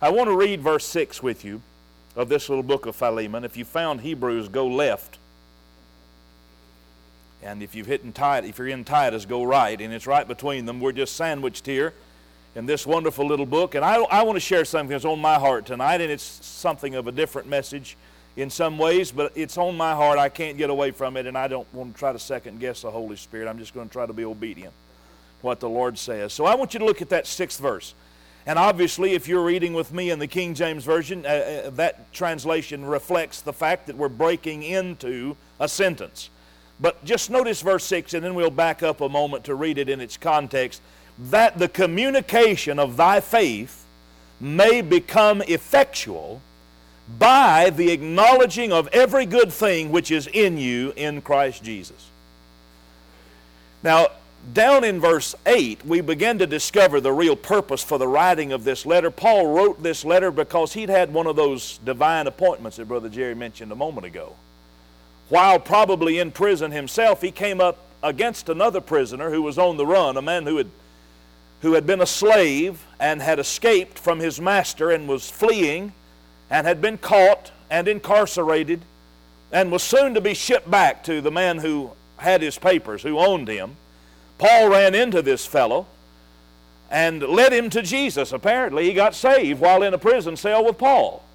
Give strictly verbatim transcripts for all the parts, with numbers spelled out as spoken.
I want to read verse six with you of this little book of Philemon. If you found Hebrews, go left. And if you've hit in Titus, if you're in Titus, go right. And it's right between them. We're just sandwiched here in this wonderful little book. And I, I want to share something that's on my heart tonight, and it's something of a different message in some ways, but it's on my heart. I can't get away from it, and I don't want to try to second guess the Holy Spirit. I'm just going to try to be obedient to what the Lord says. So I want you to look at that sixth verse. And obviously, if you're reading with me in the King James Version, uh, uh, that translation reflects the fact that we're breaking into a sentence. But just notice verse six, and then we'll back up a moment to read it in its context. That the communication of thy faith may become effectual by the acknowledging of every good thing which is in you in Christ Jesus. Now, down in verse eight, we begin to discover the real purpose for the writing of this letter. Paul wrote this letter because he'd had one of those divine appointments that Brother Jerry mentioned a moment ago. While probably in prison himself, he came up against another prisoner who was on the run, a man who had, who had been a slave and had escaped from his master and was fleeing and had been caught and incarcerated and was soon to be shipped back to the man who had his papers, who owned him. Paul ran into this fellow and led him to Jesus. Apparently, he got saved while in a prison cell with Paul.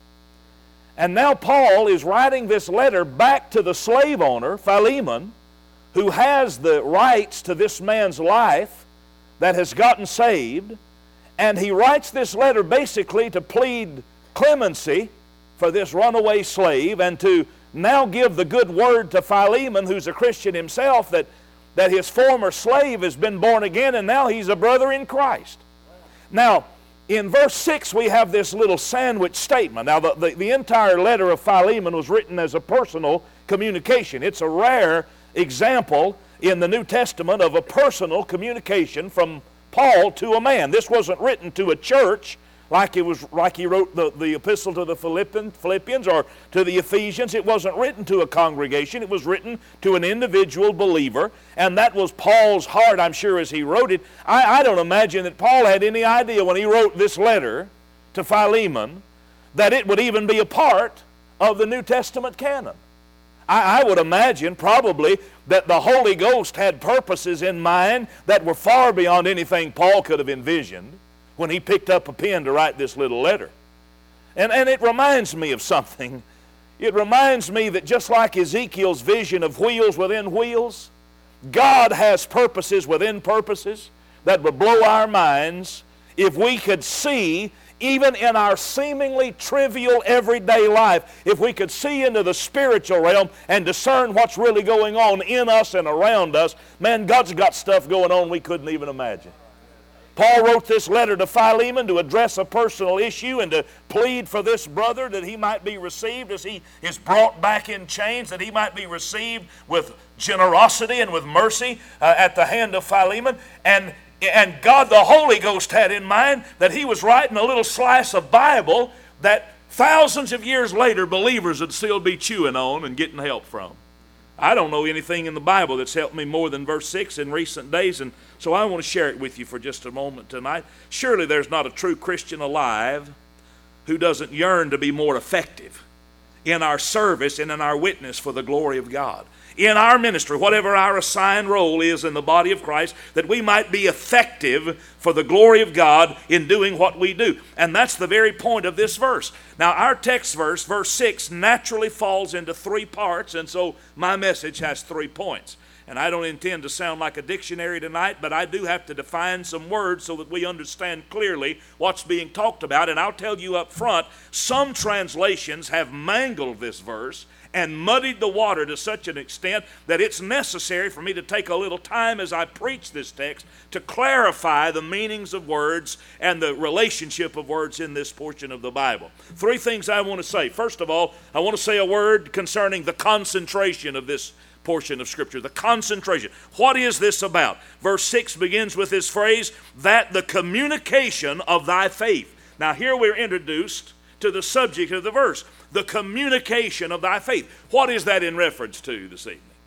And now Paul is writing this letter back to the slave owner, Philemon, who has the rights to this man's life that has gotten saved. And he writes this letter basically to plead clemency for this runaway slave and to now give the good word to Philemon, who's a Christian himself, that that his former slave has been born again and now he's a brother in Christ. Now, in verse six we have this little sandwich statement. Now, the, the, the entire letter of Philemon was written as a personal communication. It's a rare example in the New Testament of a personal communication from Paul to a man. This wasn't written to a church like it was like he wrote the, the epistle to the Philippians, Philippians or to the Ephesians. It wasn't written to a congregation. It was written to an individual believer, and that was Paul's heart, I'm sure, as he wrote it. I, I don't imagine that Paul had any idea when he wrote this letter to Philemon that it would even be a part of the New Testament canon. I, I would imagine probably that the Holy Ghost had purposes in mind that were far beyond anything Paul could have envisioned when he picked up a pen to write this little letter. And, and it reminds me of something. It reminds me that just like Ezekiel's vision of wheels within wheels, God has purposes within purposes that would blow our minds if we could see, even in our seemingly trivial everyday life, if we could see into the spiritual realm and discern what's really going on in us and around us. Man, God's got stuff going on we couldn't even imagine. Paul wrote this letter to Philemon to address a personal issue and to plead for this brother that he might be received as he is brought back in chains, that he might be received with generosity and with mercy uh, at the hand of Philemon. And, and God the Holy Ghost had in mind that he was writing a little slice of Bible that thousands of years later believers would still be chewing on and getting help from. I don't know anything in the Bible that's helped me more than verse six in recent days, and so I want to share it with you for just a moment tonight. Surely there's not a true Christian alive who doesn't yearn to be more effective in our service and in our witness for the glory of God. In our ministry, whatever our assigned role is in the body of Christ, that we might be effective for the glory of God in doing what we do. And that's the very point of this verse. Now, our text verse, verse six, naturally falls into three parts, and so my message has three points. And I don't intend to sound like a dictionary tonight, but I do have to define some words so that we understand clearly what's being talked about. And I'll tell you up front, some translations have mangled this verse and muddied the water to such an extent that it's necessary for me to take a little time as I preach this text to clarify the meanings of words and the relationship of words in this portion of the Bible. Three things I want to say. First of all, I want to say a word concerning the concentration of this portion of Scripture. The concentration. What is this about? Verse six begins with this phrase, that the communication of thy faith. Now here we're introduced to the subject of the verse. The communication of thy faith. What is that in reference to this evening?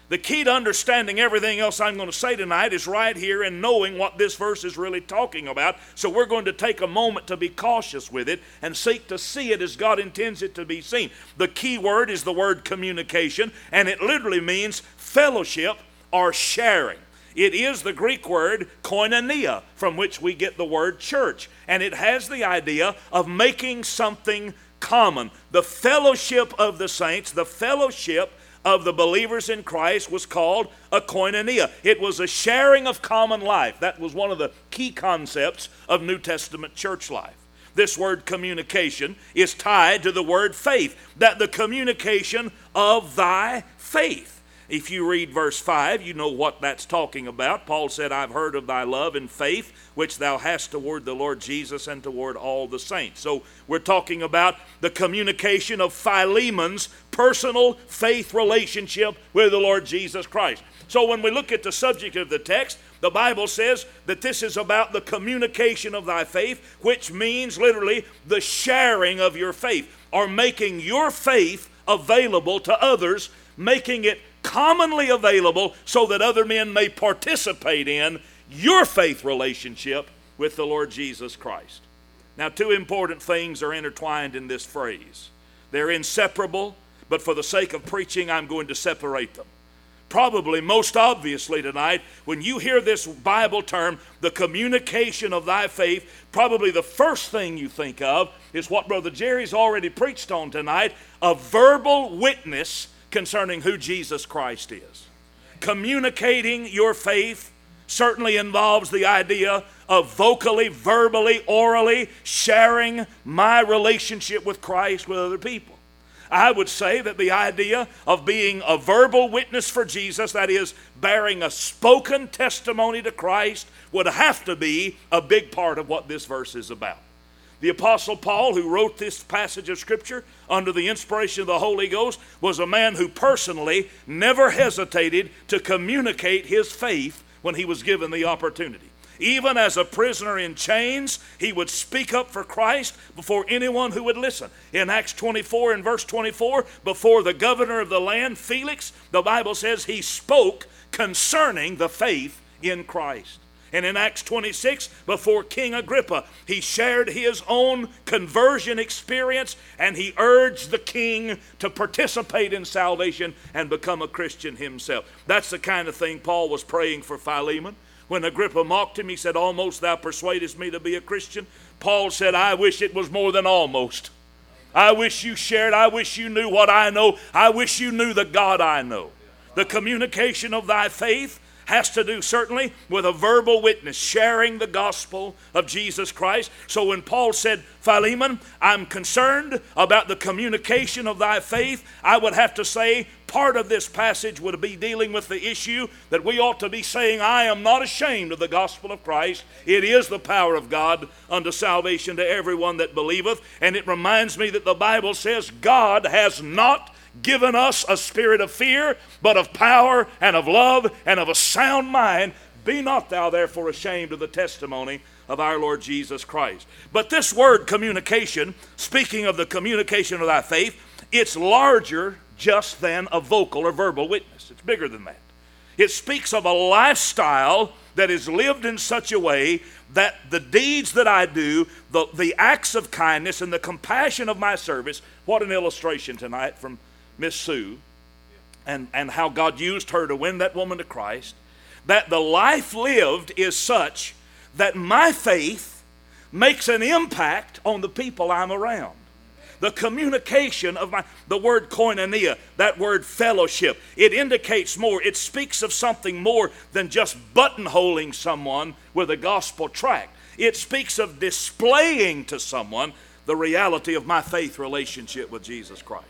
The key to understanding everything else I'm going to say tonight is right here in knowing what this verse is really talking about. So we're going to take a moment to be cautious with it and seek to see it as God intends it to be seen. The key word is the word communication, and it literally means fellowship or sharing. It is the Greek word koinonia, from which we get the word church. And it has the idea of making something common. The fellowship of the saints, the fellowship of the believers in Christ was called a koinonia. It was a sharing of common life. That was one of the key concepts of New Testament church life. This word communication is tied to the word faith, that the communication of thy faith. If you read verse five, you know what that's talking about. Paul said, I've heard of thy love and faith, which thou hast toward the Lord Jesus and toward all the saints. So we're talking about the communication of Philemon's personal faith relationship with the Lord Jesus Christ. So when we look at the subject of the text, the Bible says that this is about the communication of thy faith, which means literally the sharing of your faith, or making your faith available to others, making it commonly available so that other men may participate in your faith relationship with the Lord Jesus Christ. Now, two important things are intertwined in this phrase. They're inseparable, but for the sake of preaching, I'm going to separate them. Probably most obviously tonight, when you hear this Bible term, the communication of thy faith, probably the first thing you think of is what Brother Jerry's already preached on tonight, a verbal witness concerning who Jesus Christ is. Communicating your faith certainly involves the idea of vocally, verbally, orally sharing my relationship with Christ with other people. I would say that the idea of being a verbal witness for Jesus, that is, bearing a spoken testimony to Christ, would have to be a big part of what this verse is about. The Apostle Paul, who wrote this passage of Scripture under the inspiration of the Holy Ghost, was a man who personally never hesitated to communicate his faith when he was given the opportunity. Even as a prisoner in chains, he would speak up for Christ before anyone who would listen. In Acts twenty-four and verse twenty-four, before the governor of the land, Felix, the Bible says he spoke concerning the faith in Christ. And in Acts twenty-six, before King Agrippa, he shared his own conversion experience, and he urged the king to participate in salvation and become a Christian himself. That's the kind of thing Paul was praying for Philemon. When Agrippa mocked him, he said, almost thou persuadest me to be a Christian. Paul said, I wish it was more than almost. I wish you shared. I wish you knew what I know. I wish you knew the God I know. The communication of thy faith has to do certainly with a verbal witness, sharing the gospel of Jesus Christ. So when Paul said, Philemon, I'm concerned about the communication of thy faith, I would have to say part of this passage would be dealing with the issue that we ought to be saying, I am not ashamed of the gospel of Christ. It is the power of God unto salvation to everyone that believeth. And it reminds me that the Bible says God has not given us a spirit of fear, but of power and of love and of a sound mind. Be not thou therefore ashamed of the testimony of our Lord Jesus Christ. But this word communication, speaking of the communication of thy faith, it's larger just than a vocal or verbal witness. It's bigger than that. It speaks of a lifestyle that is lived in such a way that the deeds that I do, the, the acts of kindness and the compassion of my service, what an illustration tonight from Miss Sue, and, and how God used her to win that woman to Christ, that the life lived is such that my faith makes an impact on the people I'm around. The communication of my, the word koinonia, that word fellowship, it indicates more. It speaks of something more than just buttonholing someone with a gospel tract. It speaks of displaying to someone the reality of my faith relationship with Jesus Christ.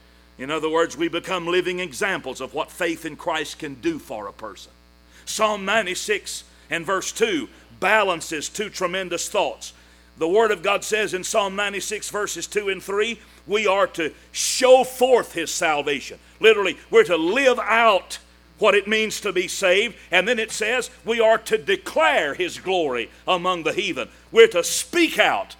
In other words, we become living examples of what faith in Christ can do for a person. Psalm ninety-six and verse two balances two tremendous thoughts. The Word of God says in Psalm ninety-six verses two and three, we are to show forth His salvation. Literally, we're to live out what it means to be saved. And then it says we are to declare His glory among the heathen. We're to speak out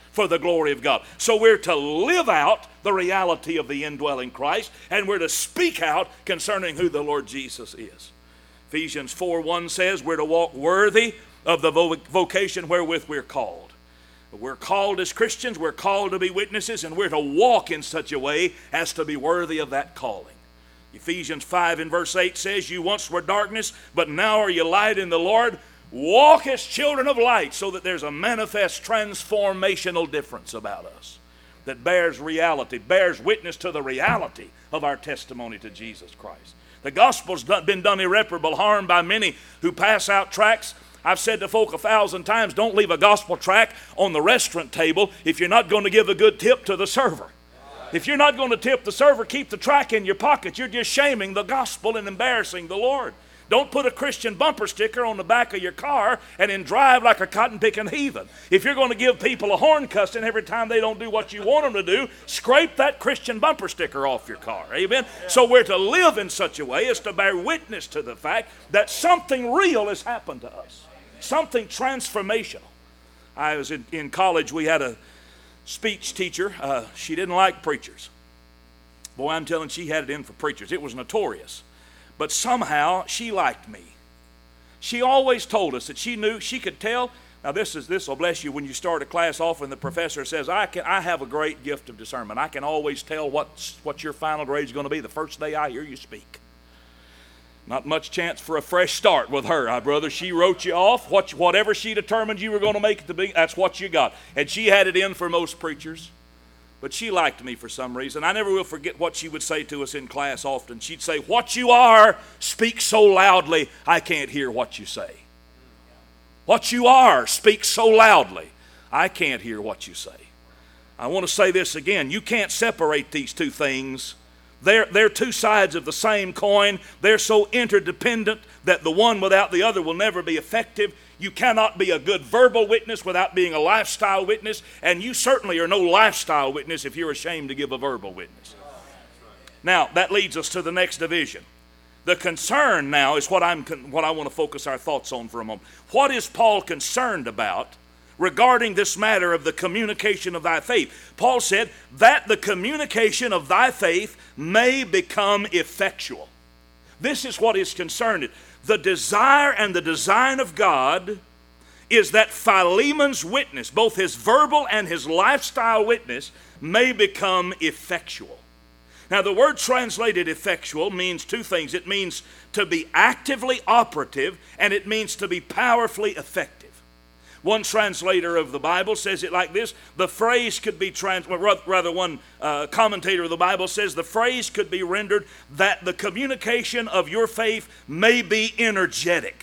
for the glory of God. So we're to live out the reality of the indwelling Christ, and we're to speak out concerning who the Lord Jesus is. Ephesians four one says we're to walk worthy of the vocation wherewith we're called. We're called as Christians, we're called to be witnesses, and we're to walk in such a way as to be worthy of that calling. Ephesians five and verse eight says, you once were darkness, but now are you light in the Lord. Walk as children of light, so that there's a manifest transformational difference about us that bears reality, bears witness to the reality of our testimony to Jesus Christ. The gospel's been done irreparable harm by many who pass out tracts. I've said to folk a thousand times, don't leave a gospel tract on the restaurant table if you're not going to give a good tip to the server. If you're not going to tip the server, keep the tract in your pocket. You're just shaming the gospel and embarrassing the Lord. Don't put a Christian bumper sticker on the back of your car and then drive like a cotton-picking heathen. If you're going to give people a horn cussing every time they don't do what you want them to do, scrape that Christian bumper sticker off your car. Amen? Yeah. So we're to live in such a way as to bear witness to the fact that something real has happened to us. Something transformational. I was in, in college. We had a speech teacher. Uh, she didn't like preachers. Boy, I'm telling you, she had it in for preachers. It was notorious. But somehow she liked me. She always told us that she knew, she could tell. Now this is this will bless you when you start a class off and the professor says, I can I have a great gift of discernment. I can always tell what's what your final grade is going to be the first day I hear you speak. Not much chance for a fresh start with her, uh, brother. She wrote you off. What, whatever she determined you were going to make it to be, that's what you got. And she had it in for most preachers. But she liked me for some reason. I never will forget what she would say to us in class often. She'd say, what you are, speak so loudly, I can't hear what you say. What you are, speak so loudly, I can't hear what you say. I want to say this again. You can't separate these two things. They're, they're two sides of the same coin. They're so interdependent that the one without the other will never be effective. You cannot be a good verbal witness without being a lifestyle witness, and you certainly are no lifestyle witness if you're ashamed to give a verbal witness. Now, that leads us to the next division. The concern now is what, I'm, what I want to focus our thoughts on for a moment. What is Paul concerned about regarding this matter of the communication of thy faith? Paul said that the communication of thy faith may become effectual. This is what is concerned. The desire and the design of God is that Philemon's witness, both his verbal and his lifestyle witness, may become effectual. Now, the word translated effectual means two things. It means to be actively operative, and it means to be powerfully effective. One translator of the Bible says it like this. The phrase could be, trans- rather one uh, commentator of the Bible says the phrase could be rendered that the communication of your faith may be energetic.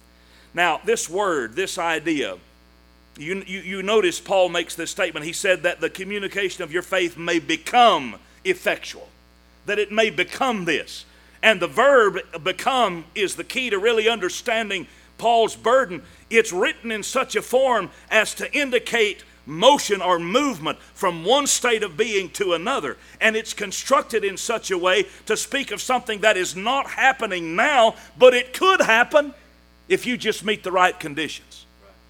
Now, this word, this idea, you, you, you notice Paul makes this statement. He said that the communication of your faith may become effectual, that it may become this. And the verb become is the key to really understanding Paul's burden. It's written in such a form as to indicate motion or movement from one state of being to another. And it's constructed in such a way to speak of something that is not happening now, but it could happen if you just meet the right conditions.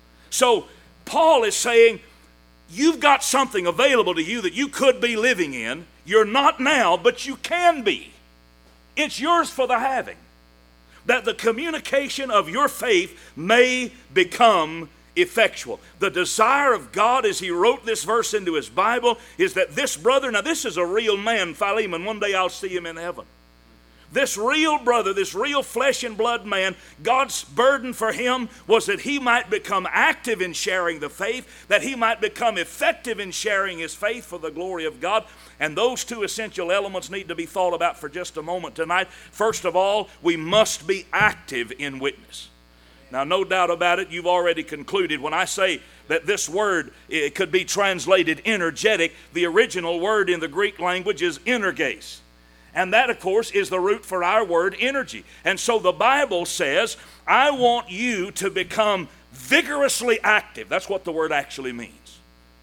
So Paul is saying, you've got something available to you that you could be living in. You're not now, but you can be. It's yours for the having. That the communication of your faith may become effectual. The desire of God as he wrote this verse into his Bible is that this brother, now this is a real man, Philemon, one day I'll see him in heaven. This real brother, this real flesh and blood man, God's burden for him was that he might become active in sharing the faith, that he might become effective in sharing his faith for the glory of God. And those two essential elements need to be thought about for just a moment tonight. First of all, we must be active in witness. Now, no doubt about it, you've already concluded. When I say that this word it could be translated energetic, the original word in the Greek language is energes. And that, of course, is the root for our word energy. And so the Bible says, I want you to become vigorously active. That's what the word actually means.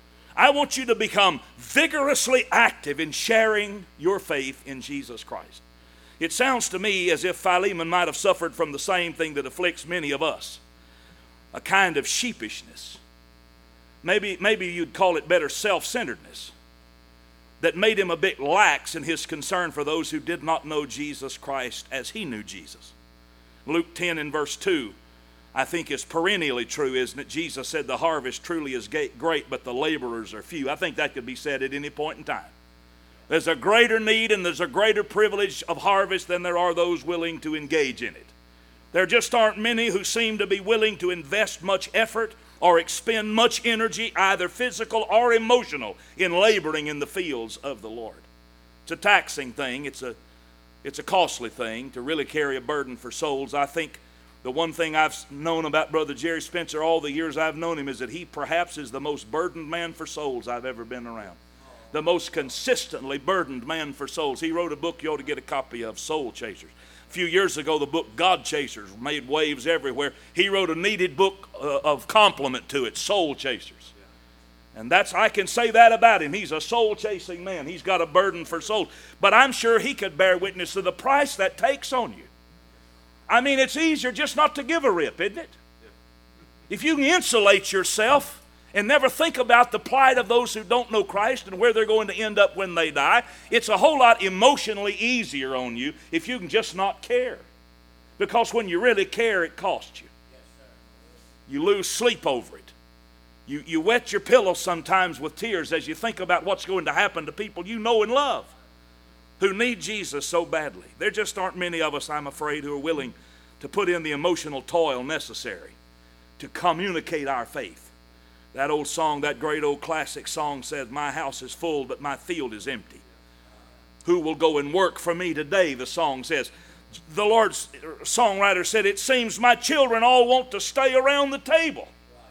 I want you to become vigorously active in sharing your faith in Jesus Christ. It sounds to me as if Philemon might have suffered from the same thing that afflicts many of us, a kind of sheepishness. maybe, maybe you'd call it better, self-centeredness, that made him a bit lax in his concern for those who did not know Jesus Christ as he knew Jesus. Luke ten and verse two, I think is perennially true, isn't it? Jesus said the harvest truly is great, but the laborers are few. I think that could be said at any point in time. There's a greater need and there's a greater privilege of harvest than there are those willing to engage in it. There just aren't many who seem to be willing to invest much effort or expend much energy, either physical or emotional, in laboring in the fields of the Lord. It's a taxing thing. It's a, it's a costly thing to really carry a burden for souls. I think the one thing I've known about Brother Jerry Spencer all the years I've known him is that he perhaps is the most burdened man for souls I've ever been around. The most consistently burdened man for souls. He wrote a book you ought to get a copy of, Soul Chasers. A few years ago, the book God Chasers made waves everywhere. He wrote a needed book uh, of complement to it, Soul Chasers. And that's, I can say that about him. He's a soul-chasing man. He's got a burden for souls. But I'm sure he could bear witness to the price that takes on you. I mean, it's easier just not to give a rip, isn't it? If you can insulate yourself and never think about the plight of those who don't know Christ and where they're going to end up when they die, it's a whole lot emotionally easier on you if you can just not care. Because when you really care, it costs you. You lose sleep over it. You, you wet your pillow sometimes with tears as you think about what's going to happen to people you know and love who need Jesus so badly. There just aren't many of us, I'm afraid, who are willing to put in the emotional toil necessary to communicate our faith. That old song, that great old classic song says, my house is full, but my field is empty. Who will go and work for me today, the song says. The Lord's songwriter said, it seems my children all want to stay around the table,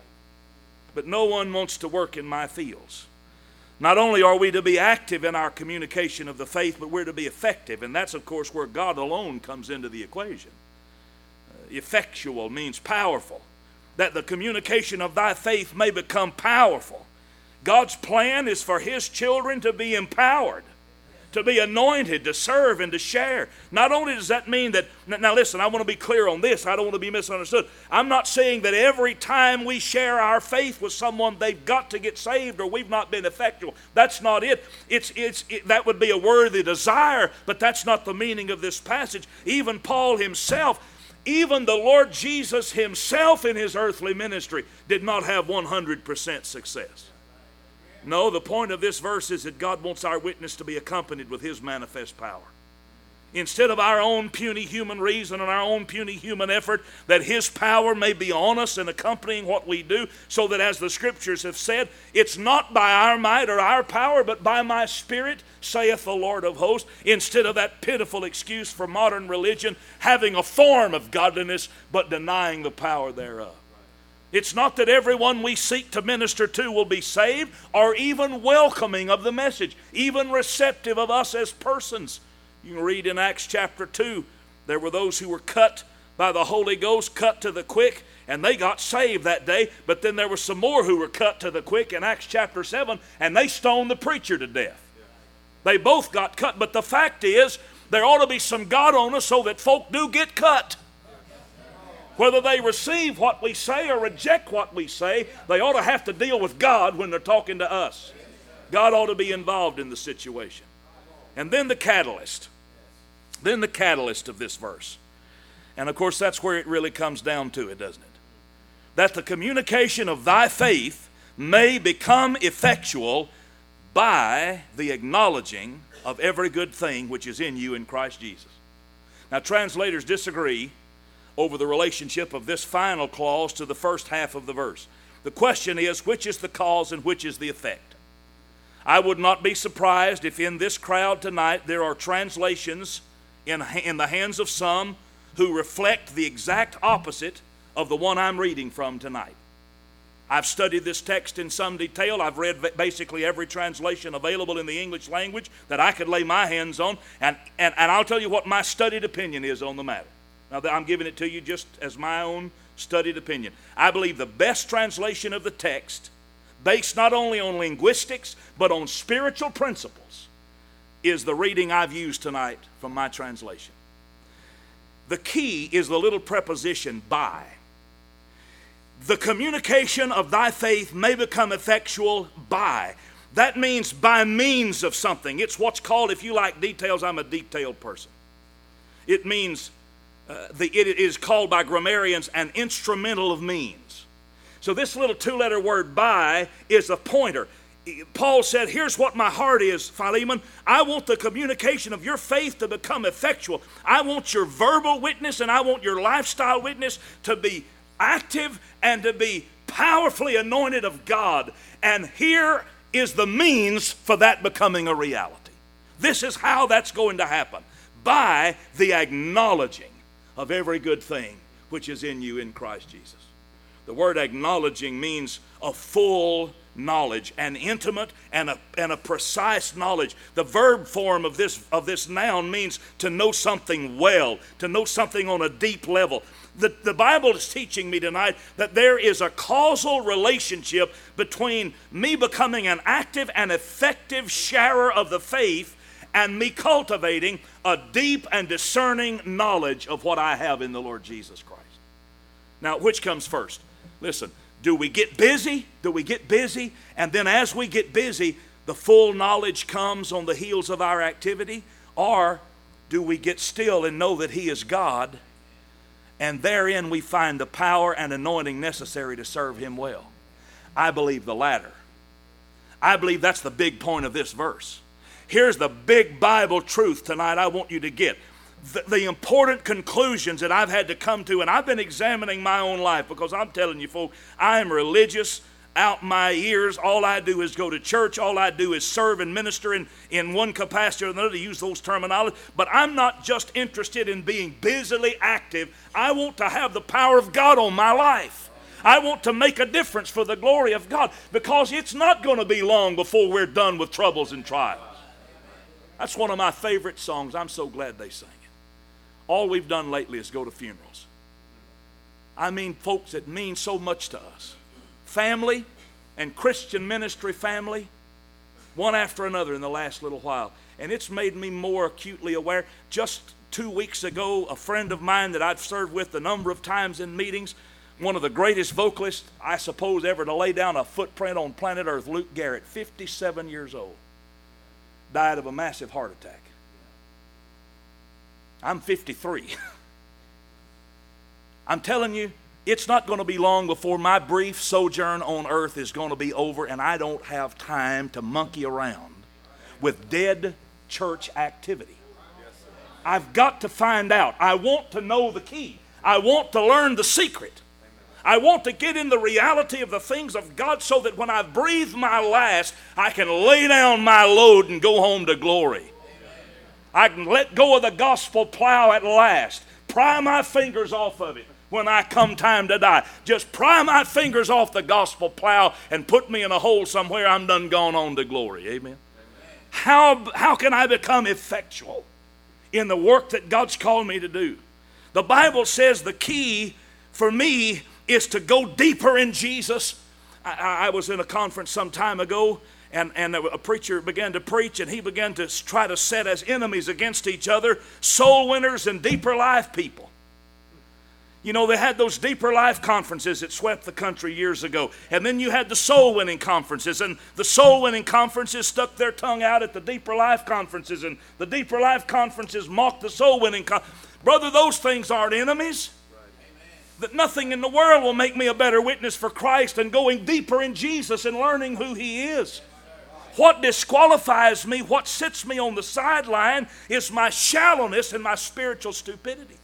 but no one wants to work in my fields. Not only are we to be active in our communication of the faith, but we're to be effective. And that's, of course, where God alone comes into the equation. Uh, effectual means powerful. That the communication of thy faith may become powerful. God's plan is for his children to be empowered, to be anointed, to serve and to share. Not only does that mean that, now listen, I want to be clear on this. I don't want to be misunderstood. I'm not saying that every time we share our faith with someone, they've got to get saved or we've not been effectual. That's not it. It's, it's, it that would be a worthy desire, but that's not the meaning of this passage. Even Paul himself, even the Lord Jesus himself in his earthly ministry did not have one hundred percent success. No, the point of this verse is that God wants our witness to be accompanied with his manifest power. Instead of our own puny human reason and our own puny human effort, that his power may be on us and accompanying what we do, so that as the scriptures have said, it's not by our might or our power, but by my Spirit, saith the Lord of hosts, instead of that pitiful excuse for modern religion, having a form of godliness, but denying the power thereof. It's not that everyone we seek to minister to will be saved or even welcoming of the message, even receptive of us as persons. You can read in Acts chapter two, there were those who were cut by the Holy Ghost, cut to the quick, and they got saved that day. But then there were some more who were cut to the quick in Acts chapter seven, and they stoned the preacher to death. They both got cut, but the fact is, there ought to be some God on us so that folk do get cut. Whether they receive what we say or reject what we say, they ought to have to deal with God when they're talking to us. God ought to be involved in the situation. And then the catalyst. Then the catalyst of this verse. And of course, that's where it really comes down to it, doesn't it? That the communication of thy faith may become effectual by the acknowledging of every good thing which is in you in Christ Jesus. Now, translators disagree over the relationship of this final clause to the first half of the verse. The question is, which is the cause and which is the effect? I would not be surprised if in this crowd tonight there are translations in, in the hands of some who reflect the exact opposite of the one I'm reading from tonight. I've studied this text in some detail. I've read basically every translation available in the English language that I could lay my hands on, and, and, and I'll tell you what my studied opinion is on the matter. Now, I'm giving it to you just as my own studied opinion. I believe the best translation of the text, based not only on linguistics, but on spiritual principles, is the reading I've used tonight from my translation. The key is the little preposition by. the communication of thy faith may become effectual by. That means by means of something. It's what's called, if you like details, I'm a detailed person. It means, uh, the, it is called by grammarians an instrumental of means. So this little two-letter word by is a pointer. Paul said, here's what my heart is, Philemon. I want the communication of your faith to become effectual. I want your verbal witness and I want your lifestyle witness to be active and to be powerfully anointed of God. And here is the means for that becoming a reality. This is how that's going to happen. By the acknowledging of every good thing which is in you in Christ Jesus. The word acknowledging means a full knowledge, an intimate and a, and a precise knowledge. The verb form of this, of this noun means to know something well, to know something on a deep level. The, the Bible is teaching me tonight that there is a causal relationship between me becoming an active and effective sharer of the faith and me cultivating a deep and discerning knowledge of what I have in the Lord Jesus Christ. Now, which comes first? Listen, do we get busy? Do we get busy? And then as we get busy, the full knowledge comes on the heels of our activity? Or do we get still and know that He is God, and therein we find the power and anointing necessary to serve Him well? I believe the latter. I believe that's the big point of this verse. Here's the big Bible truth tonight I want you to get. The, the important conclusions that I've had to come to, and I've been examining my own life, because I'm telling you, folks, I am religious out my ears. All I do is go to church. All I do is serve and minister in, in one capacity or another, to use those terminology. But I'm not just interested in being busily active. I want to have the power of God on my life. I want to make a difference for the glory of God, because it's not going to be long before we're done with troubles and trials. That's one of my favorite songs. I'm so glad they sang it. All we've done lately is go to funerals. I mean, folks, it means so much to us. Family and Christian ministry family, one after another in the last little while. And it's made me more acutely aware. Just two weeks ago, a friend of mine that I've served with a number of times in meetings, one of the greatest vocalists, I suppose, ever to lay down a footprint on planet Earth, Luke Garrett, fifty-seven years old, died of a massive heart attack. I'm fifty-three. I'm telling you, it's not going to be long before my brief sojourn on earth is going to be over, and I don't have time to monkey around with dead church activity. I've got to find out. I want to know the key. I want to learn the secret. I want to get in the reality of the things of God, so that when I've breathed my last, I can lay down my load and go home to glory. I can let go of the gospel plow at last. Pry my fingers off of it when I come time to die. Just pry my fingers off the gospel plow and put me in a hole somewhere. I'm done gone on to glory. Amen. Amen. How, how can I become effectual in the work that God's called me to do? The Bible says the key for me is to go deeper in Jesus. I, I was in a conference some time ago, And, and a preacher began to preach, and he began to try to set as enemies against each other soul winners and deeper life people. You know, they had those deeper life conferences that swept the country years ago. And then you had the soul winning conferences, and the soul winning conferences stuck their tongue out at the deeper life conferences, and the deeper life conferences mocked the soul winning conferences. Brother, those things aren't enemies. That nothing in the world will make me a better witness for Christ than going deeper in Jesus and learning who He is. What disqualifies me, what sits me on the sideline, is my shallowness and my spiritual stupidity.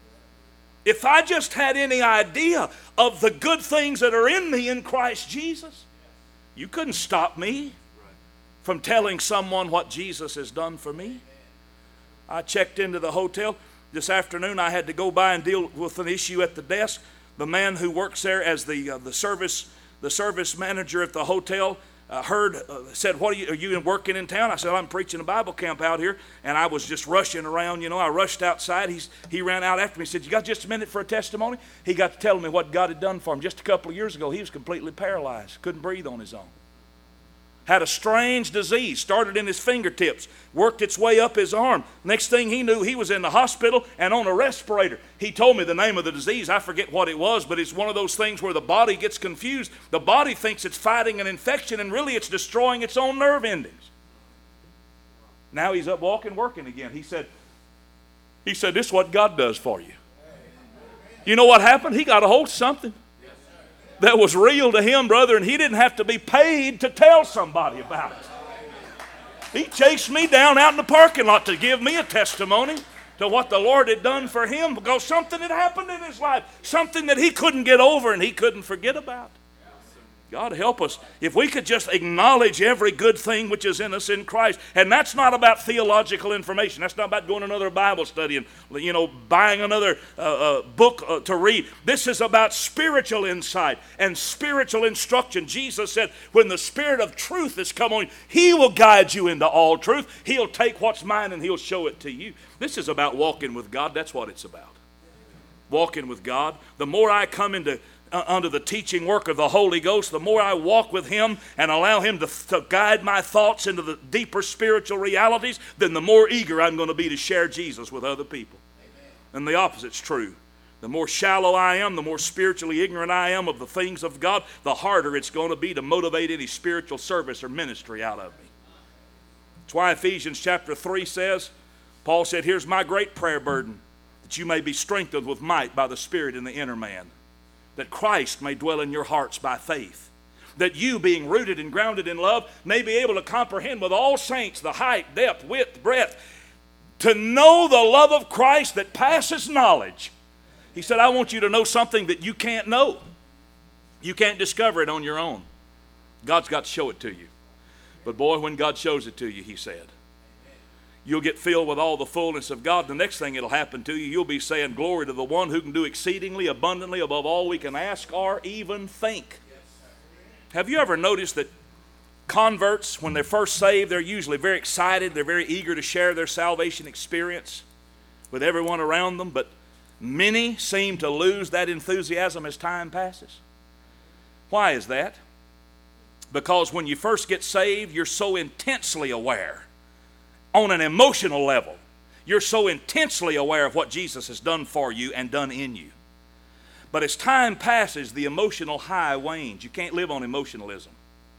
If I just had any idea of the good things that are in me in Christ Jesus, you couldn't stop me from telling someone what Jesus has done for me. I checked into the hotel. This afternoon I had to go by and deal with an issue at the desk. The man who works there as the, uh, the, service, the service manager at the hotel Uh, heard, uh, said, what are you, are you working in town? I said, I'm preaching a Bible camp out here. And I was just rushing around, you know. I rushed outside. He's, he ran out after me. He said, you got just a minute for a testimony? He got to telling me what God had done for him. Just a couple of years ago, he was completely paralyzed. Couldn't breathe on his own. had a strange disease, started in his fingertips, worked its way up his arm. Next thing he knew, he was in the hospital and on a respirator. He told me the name of the disease. I forget what it was, but it's one of those things where the body gets confused. The body thinks it's fighting an infection, and really it's destroying its own nerve endings. Now he's up walking, working again. He said, he said, this is what God does for you. You know what happened? He got a hold of something that was real to him, brother, and he didn't have to be paid to tell somebody about it. He chased me down out in the parking lot to give me a testimony to what the Lord had done for him, because something had happened in his life, something that he couldn't get over and he couldn't forget about. God help us if we could just acknowledge every good thing which is in us in Christ. And that's not about theological information. That's not about going to another Bible study and, you know, buying another uh, uh, book uh, to read. This is about spiritual insight and spiritual instruction. Jesus said, when the Spirit of truth has come on you, He will guide you into all truth. He'll take what's mine and He'll show it to you. This is about walking with God. That's what it's about. Walking with God. The more I come into Uh, under the teaching work of the Holy Ghost, the more I walk with Him and allow Him to, to guide my thoughts into the deeper spiritual realities, then the more eager I'm going to be to share Jesus with other people. Amen. And the opposite's true. The more shallow I am, the more spiritually ignorant I am of the things of God, the harder it's going to be to motivate any spiritual service or ministry out of me. That's why Ephesians chapter three says, Paul said, here's my great prayer burden, that you may be strengthened with might by the Spirit in the inner man, that Christ may dwell in your hearts by faith, that you, being rooted and grounded in love, may be able to comprehend with all saints the height, depth, width, breadth, to know the love of Christ that passes knowledge. He said, I want you to know something that you can't know. You can't discover it on your own. God's got to show it to you. But boy, when God shows it to you, He said, you'll get filled with all the fullness of God. The next thing that'll happen to you, you'll be saying, glory to the one who can do exceedingly abundantly above all we can ask or even think. Have you ever noticed that converts, when they're first saved, they're usually very excited. They're very eager to share their salvation experience with everyone around them. But many seem to lose that enthusiasm as time passes. Why is that? Because when you first get saved, you're so intensely aware. On an emotional level, you're so intensely aware of what Jesus has done for you and done in you. But as time passes, the emotional high wanes. You can't live on emotionalism.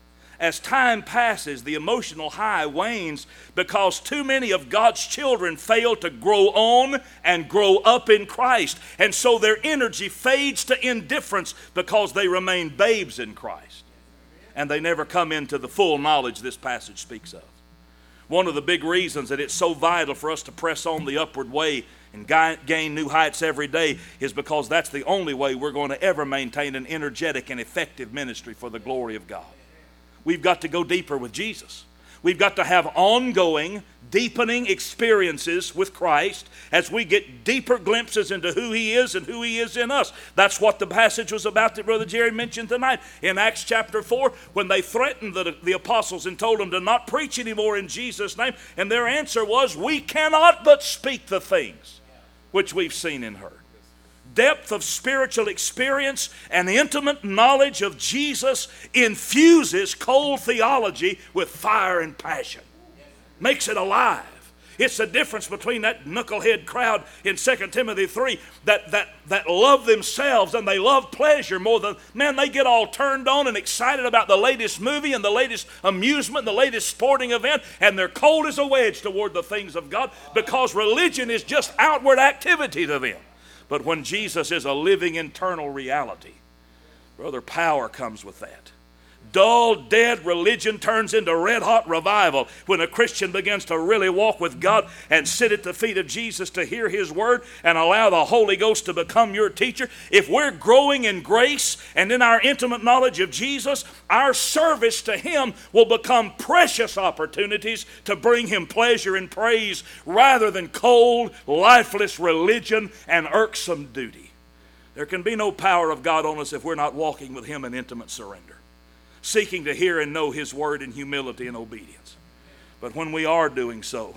As time passes, the emotional high wanes because too many of God's children fail to grow on and grow up in Christ. And so their energy fades to indifference because they remain babes in Christ. And they never come into the full knowledge this passage speaks of. One of the big reasons that it's so vital for us to press on the upward way and gain new heights every day is because that's the only way we're going to ever maintain an energetic and effective ministry for the glory of God. We've got to go deeper with Jesus. We've got to have ongoing, deepening experiences with Christ as we get deeper glimpses into who He is and who He is in us. That's what the passage was about that Brother Jerry mentioned tonight. In Acts chapter four, when they threatened the, the apostles and told them to not preach anymore in Jesus' name, and their answer was, we cannot but speak the things which we've seen and heard. Depth of spiritual experience and intimate knowledge of Jesus infuses cold theology with fire and passion. Makes it alive. It's the difference between that knucklehead crowd in Second Timothy three that, that, that love themselves and they love pleasure more than, man, they get all turned on and excited about the latest movie and the latest amusement, the latest sporting event, and they're cold as a wedge toward the things of God because religion is just outward activity to them. But when Jesus is a living internal reality, brother, power comes with that. Dull, dead religion turns into red-hot revival when a Christian begins to really walk with God and sit at the feet of Jesus to hear His word and allow the Holy Ghost to become your teacher. If we're growing in grace and in our intimate knowledge of Jesus, our service to Him will become precious opportunities to bring Him pleasure and praise rather than cold, lifeless religion and irksome duty. There can be no power of God on us if we're not walking with Him in intimate surrender, seeking to hear and know His word in humility and obedience. But when we are doing so,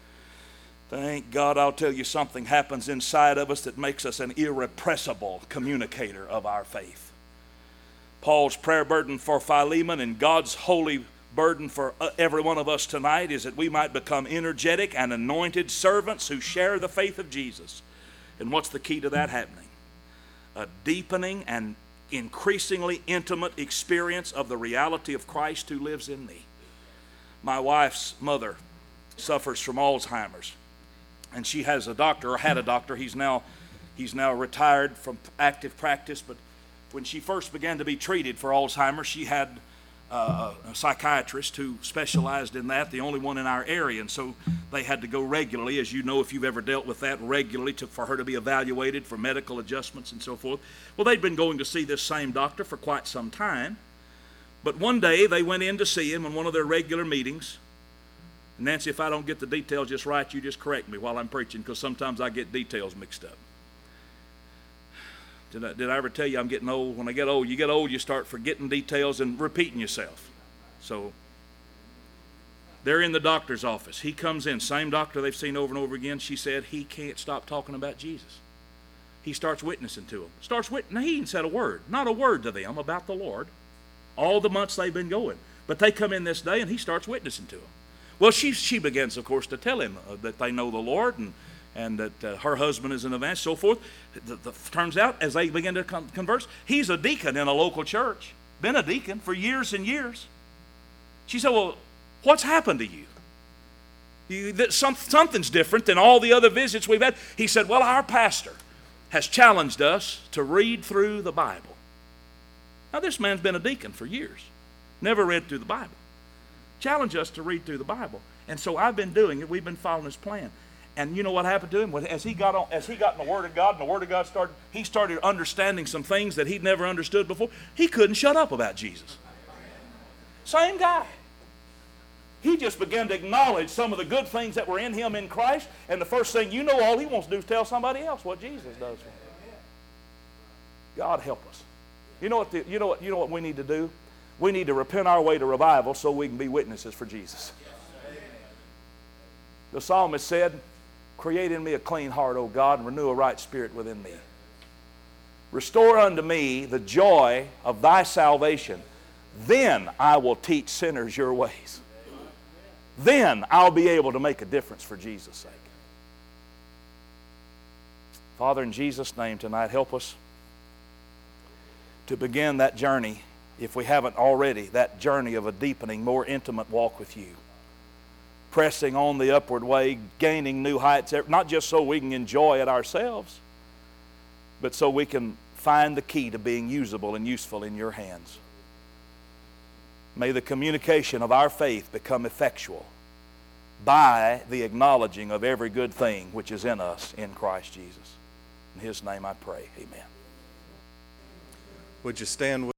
thank God, I'll tell you, something happens inside of us that makes us an irrepressible communicator of our faith. Paul's prayer burden for Philemon and God's holy burden for every one of us tonight is that we might become energetic and anointed servants who share the faith of Jesus. And what's the key to that happening? A deepening and increasingly intimate experience of the reality of Christ who lives in me. My wife's mother suffers from Alzheimer's, and she has a doctor, or had a doctor. He's now, he's now retired from active practice, but when she first began to be treated for Alzheimer's, she had Uh, a psychiatrist who specialized in that, the only one in our area, and so they had to go regularly, as you know if you've ever dealt with that, regularly to, for her to be evaluated for medical adjustments and so forth. Well, they'd been going to see this same doctor for quite some time, but one day they went in to see him in one of their regular meetings. Nancy, if I don't get the details just right, you just correct me while I'm preaching, because sometimes I get details mixed up. Did I, did I ever tell you I'm getting old? When I get old, you get old, you start forgetting details and repeating yourself. So they're in the doctor's office. He comes in, same doctor they've seen over and over again. She said he can't stop talking about Jesus. He starts witnessing to them. Starts witnessing. He ain't said a word, not a word to them about the Lord all the months they've been going. But they come in this day and he starts witnessing to them. Well, she, she begins, of course, to tell him uh, that they know the Lord and and that uh, her husband is an evangelist, so forth. The, the, turns out, as they begin to con- converse, he's a deacon in a local church, been a deacon for years and years. She said, well, what's happened to you? you that some, something's different than all the other visits we've had. He said, well, our pastor has challenged us to read through the Bible. Now, this man's been a deacon for years, never read through the Bible. Challenged us to read through the Bible. And so I've been doing it. We've been following his plan. And you know what happened to him? As he got on, as he got in the Word of God, and the Word of God started, he started understanding some things that he'd never understood before. He couldn't shut up about Jesus. Same guy. He just began to acknowledge some of the good things that were in him in Christ, and the first thing you know, all he wants to do is tell somebody else what Jesus does for him. God help us. You know what? The, you know what? You know what we need to do? We need to repent our way to revival so we can be witnesses for Jesus. The psalmist said, create in me a clean heart, O God, and renew a right spirit within me. Restore unto me the joy of thy salvation. Then I will teach sinners your ways. Then I'll be able to make a difference for Jesus' sake. Father, in Jesus' name tonight, help us to begin that journey, if we haven't already, that journey of a deepening, more intimate walk with you. Pressing on the upward way, gaining new heights, not just so we can enjoy it ourselves, but so we can find the key to being usable and useful in your hands. May the communication of our faith become effectual by the acknowledging of every good thing which is in us in Christ Jesus. In his name I pray, amen. Would you stand with